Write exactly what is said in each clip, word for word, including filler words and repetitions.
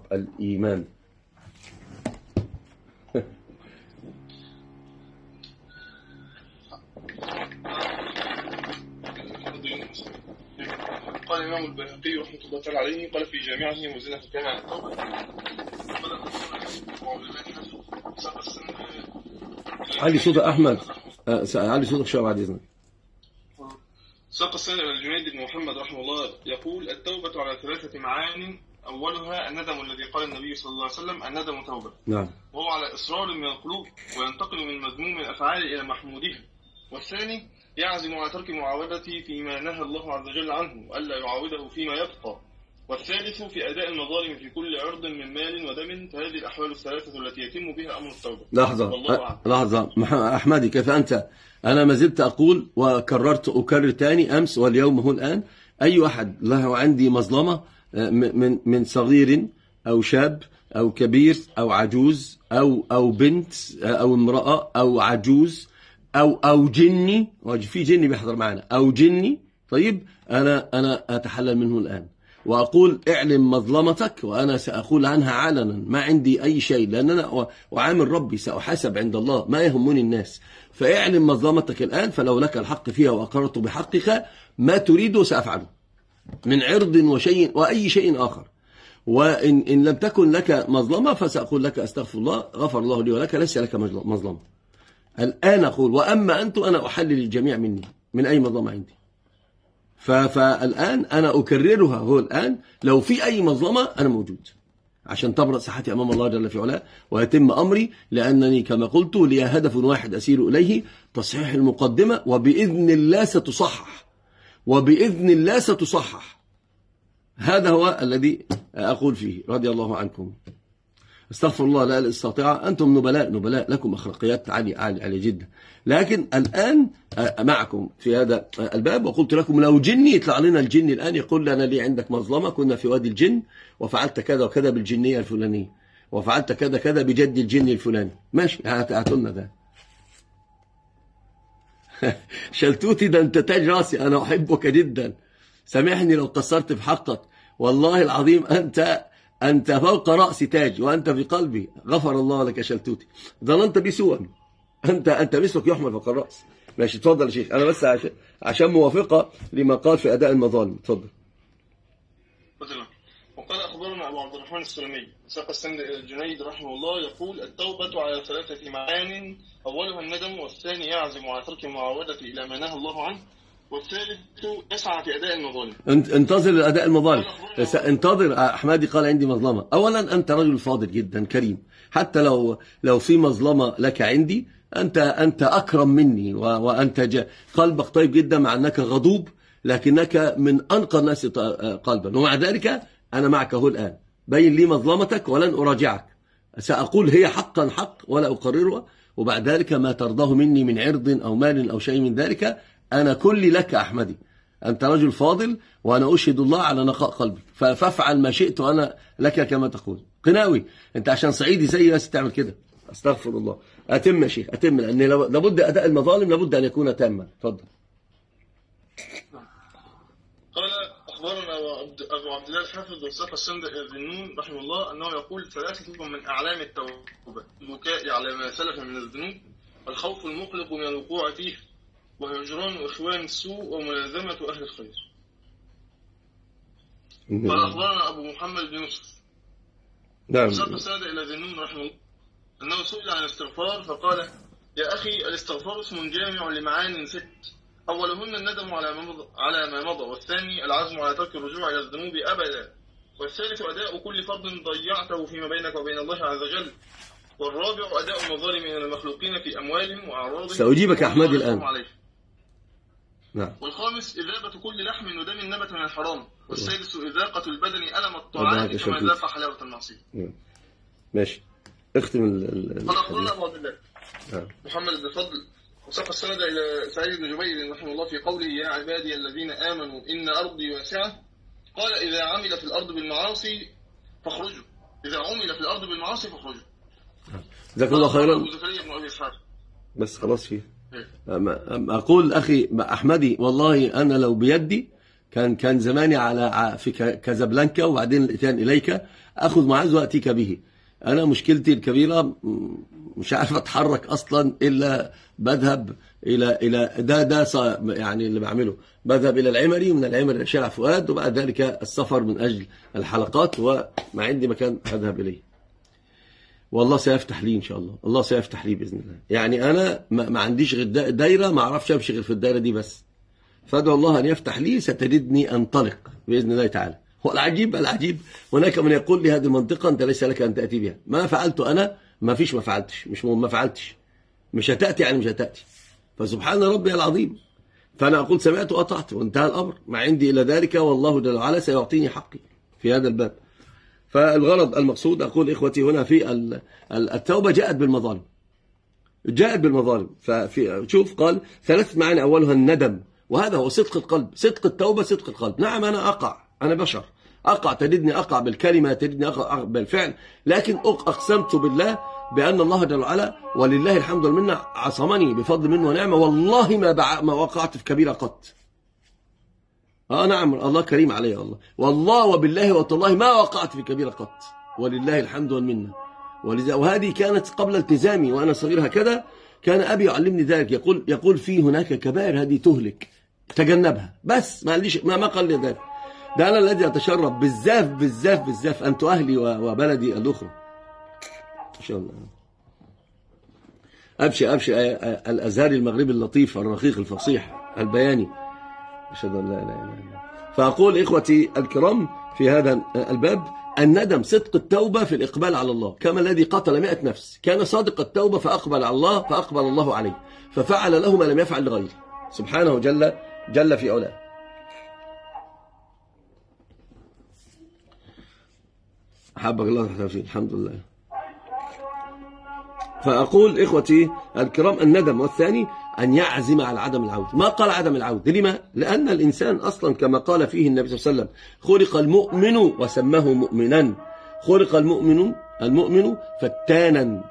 الإيمان. قال الإمام البيهقي رحمة الله تعالى عليه قال في جامعه وزنة الكلام عن التوبة علي صوت أحمد، علي صوتك شوية بعد إذنك. ساق السنة إلى الجنيد بن محمد رحمه الله يقول التوبة على ثلاثة معان، أولها الندم الذي قال النبي صلى الله عليه وسلم الندم توبة، نعم، وهو على إصرار من القلوب وينتقل من مذموم الأفعال إلى محمودها. والثاني يعزم على ترك معاودة فيما نهى الله عز وجل عنه وألا يعاوده فيما يبقى. والثالث في أداء المظالم في كل عرض من مال ودم. فهذه الأحوال الثلاثة التي يتم بها أمر التوبة. لحظة لحظة أحمدي، كيف أنت؟ أنا ما زلت أقول وكررت أكرر تاني أمس واليوم هو الآن، أي أحد له عندي مظلمة من من صغير أو شاب أو كبير أو عجوز أو أو بنت أو امرأة أو عجوز أو أو جني، في جني بيحضر معنا أو جني، طيب أنا أنا أتحلل منه الآن وأقول اعلم مظلمتك، وأنا سأقول عنها علنا، ما عندي أي شيء، لأن أنا وعامل ربي سأحاسب عند الله، ما يهمني الناس. فاعلم مظلمتك الآن، فلو لك الحق فيها وأقررت بحقك ما تريده سأفعله من عرض وشيء وأي شيء آخر. وإن إن لم تكن لك مظلمة فسأقول لك أستغفر الله غفر الله لي ولك، ليس لك مظلمة. الآن أقول وأما أنت أنا أحلل الجميع مني من أي مظلمة عندي. فالآن أنا أكررها هو الآن، لو في أي مظلمة أنا موجود عشان تبرأ صحتي أمام الله جل في علاه ويتم أمري، لأنني كما قلت لي هدف واحد أسير إليه، تصحيح المقدمة، وبإذن الله ستصحح، وبإذن الله ستصحح. هذا هو الذي أقول فيه رضي الله عنكم. استغفر الله لا الاستطاعة، أنتم نبلاء نبلاء لكم أخلاقيات عالية عالية عالية جدا، لكن الآن معكم في هذا الباب. وقلت لكم لو جني يطلع لنا الجن الآن يقول لنا لي عندك مظلمة، كنا في وادي الجن وفعلت كذا وكذا بالجنية الفلانية وفعلت كذا كذا بجد الجن الفلاني، ماشي هاتوا لنا ده. شلتوتي ده أنت تاج راسي، أنا أحبك جدا، سامحني لو قصرت في حقك، والله العظيم أنت أنت فوق رأسي تاج وأنت في قلبي، غفر الله لك شلتوتي، ظننت بي سوءا، أنت أنت مثلك يحمل فوق الرأس. ماشي اتفضل يا شيخ، أنا بس عشان عشان موافقة لما قال في أداء المظالم، اتفضل. وقال أخبرنا أبو عبد الرحمن السلمي ساق السند الجنيد رحمه الله يقول التوبة على ثلاثة معان، أولها الندم، والثاني يعزم على ترك المعاودة إلى ما نهى الله عنه، والثالث يسعى في أداء المظالم. انتظر أداء المظالم، انتظر. أحمدي قال عندي مظلمة. أولا أنت رجل فاضل جدا كريم، حتى لو لو في مظلمة لك عندي أنت أنت أكرم مني، وأنت قلبك طيب جدا، مع أنك غضوب لكنك من أنقى الناس قلبا، ومع ذلك أنا معك هو الآن. بين لي مظلمتك ولن أراجعك، سأقول هي حقا حق ولا أقررها، وبعد ذلك ما ترضاه مني من عرض أو مال أو شيء من ذلك أنا كلي لك أحمدي. أنت رجل فاضل وأنا أشهد الله على نقاء قلبي، فافعل ما شئت وأنا لك كما تقول. قناوي أنت عشان صعيدي زي ناس تعمل كده، أستغفر الله. أتم يا شيخ أتم، لأن لابد أداء المظالم لابد أن يكون تاما. تفضل. قال أخبرنا أبو عبد الله الحافظ وساق السند الذنون رحمه الله أنه يقول ثلاثة من أعلام التوبة: البكاء على ما سلف من الذنوب، والخوف المقلق من الوقوع فيه، وهجران إخوان السوء، وملازمة أهل الخير. قال أخبرنا أبو محمد بن يوسف نعم ساق السند إلى ذنون رحمه الله أنه سئل عن الاستغفار فقال: يا أخي الاستغفار اسم جامع لمعان ست، أولهن الندم على ما مضى, على ما مضى، والثاني العزم على ترك الرجوع إلى الذنوب أبدا، والثالث أداء كل فرض ضيعته فيما بينك وبين الله عز وجل، والرابع أداء المظالم من المخلوقين في أموالهم وأعراضهم. سأجيبك أحمد الآن. نعم. والخامس إذابة كل لحم ودم نبت من الحرام، والسادس إذاقة البدن ألم الطاعات كما ذاق حلاوة المعصية. ماشي اختم ال قال أخبرنا أبو عبد الله محمد بن فضل وساق السند إلى سعيد بن جبير رحمه الله في قوله: يا عبادي الذين آمنوا إن أرضي واسعة. قال: إذا عمل في الأرض بالمعاصي فاخرجوا، إذا عمل في الأرض بالمعاصي فاخرجوا. جزاك الله خيرا. أبو زكريا بن أبي إسحاق. بس خلاص فيه. أقول أخي أحمدي والله أنا لو بيدي كان كان زماني على في كازابلانكا وبعدين الاتيان اليك، اخذ معاذ واتيك به. انا مشكلتي الكبيره مش عارف اتحرك اصلا الا بذهب الى الى ده ده يعني اللي بعمله، بذهب الى العمري، من العمري الى شارع فؤاد، وبعد ذلك السفر من اجل الحلقات، وما عندي مكان اذهب اليه. والله سيفتح لي ان شاء الله، الله سيفتح لي باذن الله. يعني انا ما, ما عنديش غير دايره، ما اعرفش امشي غير في الدايره دي بس، فادعو الله ان يفتح لي، ستجدني انطلق باذن الله تعالى. هو العجيب العجيب هناك من يقول لي هذه المنطقه انت ليس لك ان تاتي بها، ما فعلت انا، ما فيش ما فعلتش، مش ما فعلتش، مش هتاتي يعني مش هتاتي، فسبحان ربي العظيم. فانا اقول سمعت واطعت وانتهى الامر، ما عندي الا ذلك، والله جل وعلا سيعطيني حقي في هذا الباب. فالغرض المقصود أقول إخوتي هنا في التوبة جاءت بالمظالم، جاءت بالمظالم. ففي شوف قال ثلاثة معاني، أولها الندم، وهذا هو صدق القلب، صدق التوبة صدق القلب. نعم أنا أقع، أنا بشر، أقع، تجدني أقع بالكلمة، تجدني أقع بالفعل، لكن أقسمت بالله بأن الله جل وعلا ولله الحمد والمنة عصمني بفضل منه ونعمة، والله ما ما وقعت في كبيرة قط. اه نعم الله كريم علي والله، والله وبالله وتالله ما وقعت في كبيرة قط، ولله الحمد والمنة. وهذه كانت قبل التزامي وأنا صغير هكذا، كان أبي يعلمني ذلك، يقول يقول في هناك كبائر هذه تهلك، تجنبها، بس ما قاليش ما ما قال لي ذلك. ده أنا الذي أتشرف بالزاف بالزاف بالزاف، أنت أهلي وبلدي الأخرى إن شاء الله. أبشي أبشي الأزهري المغربي اللطيف الرقيق الفصيح البياني، أشهد أن لا إله إلا الله. فأقول إخوتي الكرام في هذا الباب الندم، صدق التوبة في الإقبال على الله، كما الذي قتل مئة نفس كان صادق التوبة فأقبل على الله فأقبل الله عليه، ففعل له ما لم يفعل لغيره سبحانه جل جل في علاه. حبك الله تحتفين الحمد لله. فأقول إخوتي الكرام الندم، والثاني أن يعزم على عدم العودة. ما قال عدم العودة لما؟ لأن الإنسان أصلا كما قال فيه النبي صلى الله عليه وسلم خلق المؤمن وسماه مؤمنا، خلق المؤمن المؤمن فتانا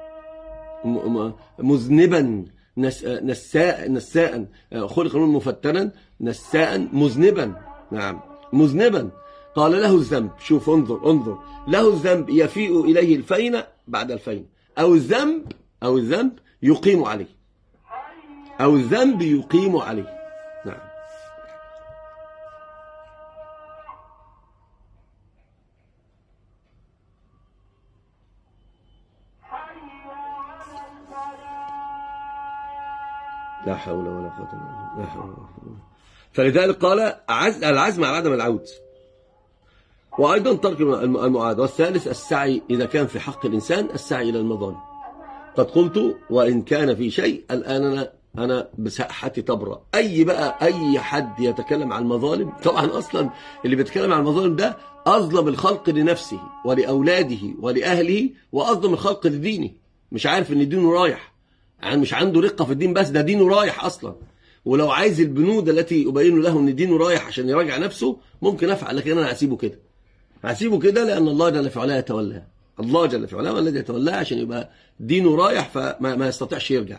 مذنبا نساء نساء، خلق المؤمن مفتنا نساء مذنبا، نعم مذنبا. قال له الذنب، شوف انظر انظر، له الذنب يفيء إليه الفين بعد الفين، أو الذنب أو الذنب يقيم عليه، أو الذنب يقيم عليه، نعم. لا حول ولا قوة إلا بالله، لا حول ولا قوة. فلذلك قال العزم على عدم العود، وأيضا ترك المعاد. والثالث السعي إذا كان في حق الإنسان، السعي إلى المظالم. قد قلت وإن كان في شيء الآن أنا أنا بساحتي تبرأ. أي بقى أي حد يتكلم عن المظالم، طبعا أصلا اللي بيتكلم عن المظالم ده أظلم الخلق لنفسه ولأولاده ولأهله، وأظلم الخلق لدينه. مش عارف إن دينه رايح، يعني مش عنده رقة في الدين، بس ده دينه رايح أصلا. ولو عايز البنود التي أبين له إن دينه رايح عشان يراجع نفسه ممكن أفعل، لكن أنا هسيبه كده، هسيبه كده لأن الله جل في علاه يتولاه، الله جل في علاه والذي يتولاه عشان يبقى دينه رايح فما ما يستطيعش يرجع.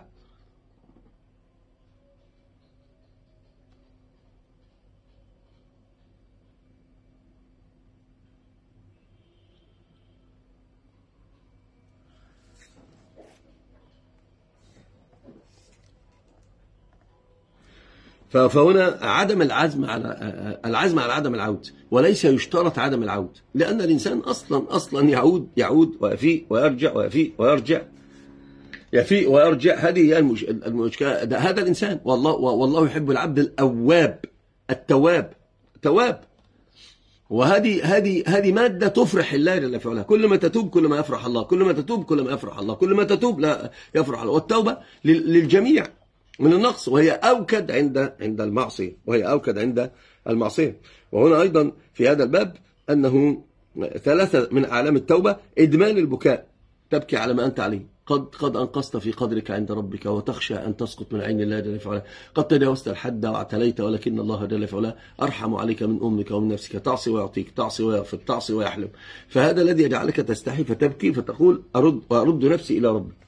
فهنا عدم العزم على العزم على عدم العود، وليس يشترط عدم العود، لأن الإنسان أصلا أصلا يعود يعود ويفيء ويرجع ويفيء ويرجع يفيء ويرجع. هذه هي المشكلة. هذا الإنسان والله والله يحب العبد الأواب التواب تواب. وهذه هذه هذه مادة تفرح الله جل في علاه. كل ما تتوب كل ما يفرح الله، كل ما تتوب كل ما يفرح الله، كل ما تتوب لا يفرح الله. والتوبة للجميع من النقص، وهي أوكد عند عند المعصية، وهي أوكد عند المعصية. وهنا أيضا في هذا الباب أنه ثلاثة من أعلام التوبة إدمان البكاء، تبكي على ما أنت عليه. قد قد أنقصت في قدرك عند ربك وتخشى أن تسقط من عين الله جل في علاه. قد تجاوزت الحد واعتليت، ولكن الله جل في علاه أرحم عليك من أمك ومن نفسك. تعصي ويعطيك، تعصي ويغفر، تعصي ويحلم. فهذا الذي يجعلك تستحي فتبكي فتقول أرد وأرد نفسي إلى ربي.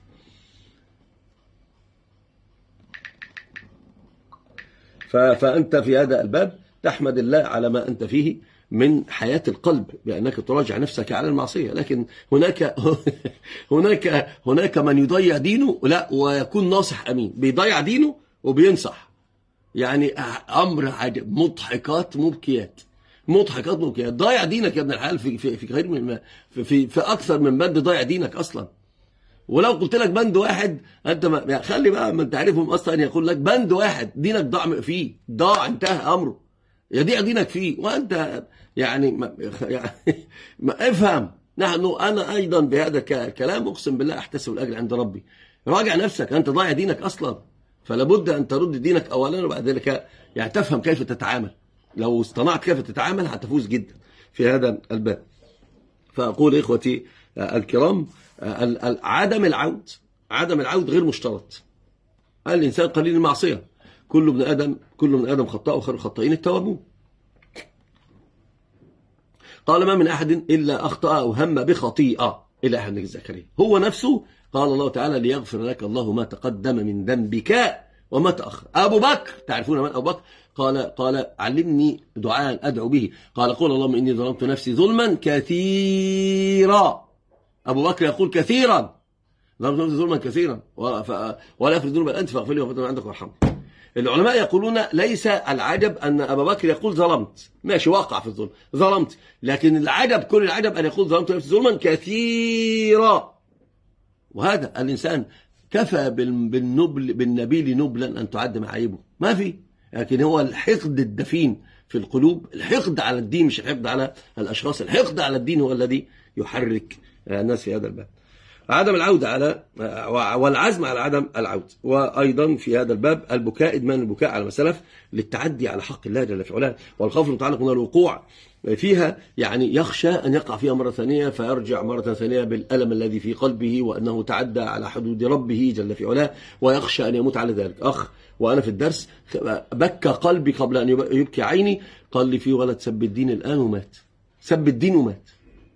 فأنت في هذا الباب تحمد الله على ما أنت فيه من حياة القلب بأنك تراجع نفسك على المعصية. لكن هناك هناك هناك من يضيع دينه لا ويكون ناصح أمين، بيضيع دينه وبينصح. يعني أمر عجب، مضحكات مبكيات، مضحكات مبكيات. ضايع دينك يا ابن الحلال في في في غير من في في, في أكثر من بند ضايع دينك أصلا. ولو قلت لك بند واحد انت ما يعني خلي بقى من تعرفهم اصلا ان يقول لك بند واحد دينك ضاع فيه، ضاع انتهى امره، يضيع دينك فيه وانت يعني ما يعني ما افهم. نحن انا ايضا بهذا الكلام اقسم بالله احتسب الاجر عند ربي. راجع نفسك، انت ضايع دينك اصلا، فلا بد ان ترد دينك اولا وبعد ذلك يعني تفهم كيف تتعامل. لو اصطنعت كيف تتعامل هتفوز جدا في هذا الباب. فاقول اخوتي الكرام عدم العود عدم العود غير مشترط. الإنسان قليل المعصية، كل ابن آدم كل ابن آدم خطاء وخير الخطائين التوابون. قال ما من أحد إلا أخطأ أو هم بخطيئة إلا أحد من زكريا هو نفسه. قال الله تعالى ليغفر لك الله ما تقدم من ذنبك وما تأخر. أبو بكر، تعرفون من أبو بكر؟ قال قال علمني دعاء أدعو به. قال قول اللهم إني ظلمت نفسي ظلما كثيرا. أبو بكر يقول كثيرا ظلمت نفسي ظلما كثيرا ولا يغفر الذنوب إلا أنت فاغفر لي وفتح من عندك وارحمني. العلماء يقولون ليس العجب أن أبا بكر يقول ظلمت، ماشي واقع في الظلم ظلمت، لكن العجب كل العجب أن يقول ظلمت نفسي ظلما كثيرا. وهذا الإنسان كفى بالنبل بالنبيل نبلا أن تعد معايبه، ما في. لكن هو الحقد الدفين في القلوب، الحقد على الدين مش الحقد على الأشخاص، الحقد على الدين هو الذي يحرك الناس في هذا الباب. عدم العودة على والعزم على عدم العودة. وأيضا في هذا الباب البكاء، إدمان البكاء على مسلف للتعدي على حق الله جل في علاه، والخوف المتعلق من الوقوع فيها، يعني يخشى أن يقع فيها مرة ثانية فيرجع مرة ثانية بالألم الذي في قلبه وأنه تعدى على حدود ربه جل في علاه، ويخشى أن يموت على ذلك. أخ وأنا في الدرس بكى قلبي قبل أن يبكي عيني، قال لي في ولد سب الدين الآن ومات، سب الدين ومات،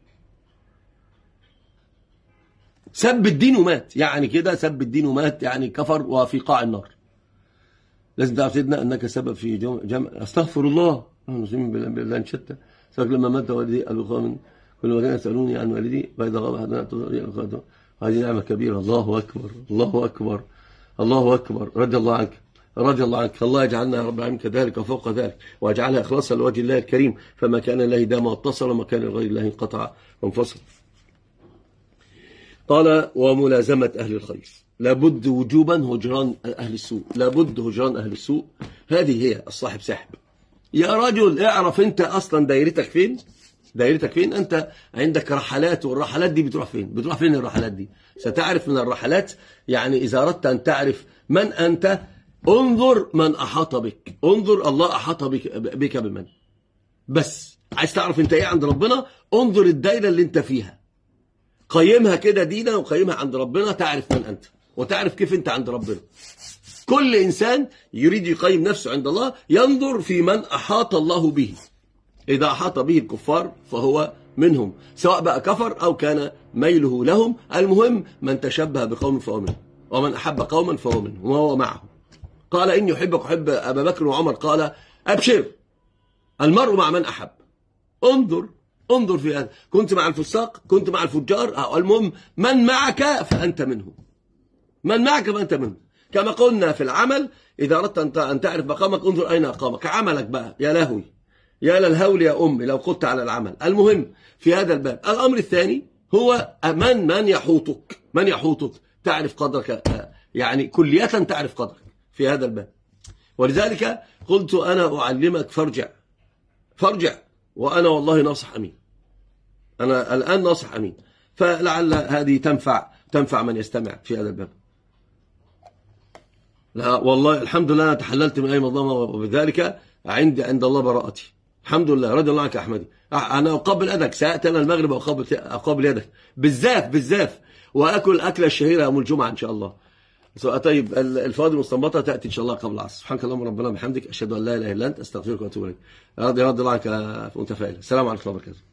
سب الدين ومات، يعني كده سب الدين ومات، يعني كفر وفي قاع النار. لازم تعرف سيدنا أنك سبب في جمع. أستغفر الله المسلمين بالله إن شتى. سألك لما مات والدي أبو من كل وكان يسألوني عن والدي فإذا غاب أحدنا هذه نعمة كبيرة. الله أكبر الله أكبر الله أكبر. رضي الله عنك رضي الله عنك. الله يجعلنا يا رب العالمين كذلك وفوق ذلك، ويجعلها إخلاصا لوجه الله الكريم، فما كان الله دام واتصل وما كان لغير الله انقطع وانفصل. قال وملازمة أهل الخير، لابد وجوبا هجران أهل السوء، لابد هجران أهل السوء. هذه هي الصاحب ساحب. يا رجل اعرف انت اصلا دايرتك فين، دايرتك فين. انت عندك رحلات، والرحلات دي بتروح فين؟ بتروح فين الرحلات دي؟ ستعرف من الرحلات. يعني إذا أردت أن تعرف من أنت انظر من أحاط بك، انظر الله أحاط بك, بك بمن. بس عايز تعرف انت ايه عند ربنا، انظر الدايرة اللي انت فيها، قيمها كده دينا وقيمها عند ربنا، تعرف من أنت وتعرف كيف أنت عند ربنا. كل إنسان يريد يقيم نفسه عند الله ينظر في من أحاط الله به. إذا أحاط به الكفار فهو منهم، سواء بقى كفر أو كان ميله لهم، المهم من تشبه بقوم فهو منهم، ومن أحب قوما فهو منهم وهو معهم. قال إني يحبك أحب أبا بكر وعمر، قال أبشر المرء مع من أحب. انظر انظر في هذا، كنت مع الفساق كنت مع الفجار، المهم من معك فأنت منه، من معك فأنت منه. كما قلنا في العمل، إذا أردت أن تعرف مقامك انظر أين أقامك. عملك بقى يا لهوي يا للهول يا أمي لو قلت على العمل. المهم في هذا الباب. الأمر الثاني هو من من يحوطك، من يحوطك تعرف قدرك، يعني كلية تعرف قدرك في هذا الباب. ولذلك قلت أنا أعلمك فارجع فارجع، وأنا والله ناصح أمين، أنا الآن ناصح أمين، فلعل هذه تنفع تنفع من يستمع في هذا الباب. لا والله الحمد لله أنا تحللت من أي مظلمة، وبذلك عندي عند الله براءتي الحمد لله. رضي الله عنك يا أحمدي، أنا أقبل يدك، سأتي أنا المغرب وأقبل أقبل يدك بالذات بالذات، وأكل الأكلة الشهيرة يوم الجمعة إن شاء الله. طيب الفوائد المستنبطة تأتي إن شاء الله قبل العصر. سبحانك اللهم ربنا بحمدك، أشهد أن لا إله إلا أنت، أستغفرك وأتوب إليك. رضي الله عنك وأنت فاعل. السلام عليكم ورحمة الله وبركاته.